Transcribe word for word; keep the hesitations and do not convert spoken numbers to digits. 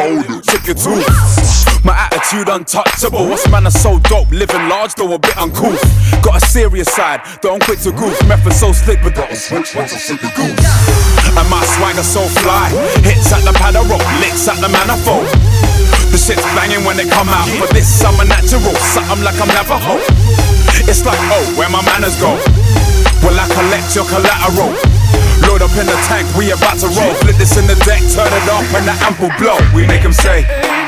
Chip your tooth. My attitude untouchable. What's man are so dope, living large though a bit uncouth. Got a serious side, don't quit to goof. Method so slick, but don't switch once I flip the goose. And my swagger so fly, hits at the pad I roll, licks at the manifold. The shit's banging when they come out, but this summer natural, something like I'm Navajo. It's like, oh, where my manners go? Well, I collect your collateral. Load up in the tank, we about to roll. Flip this in the deck, turn it up, and the amp will blow. We make them say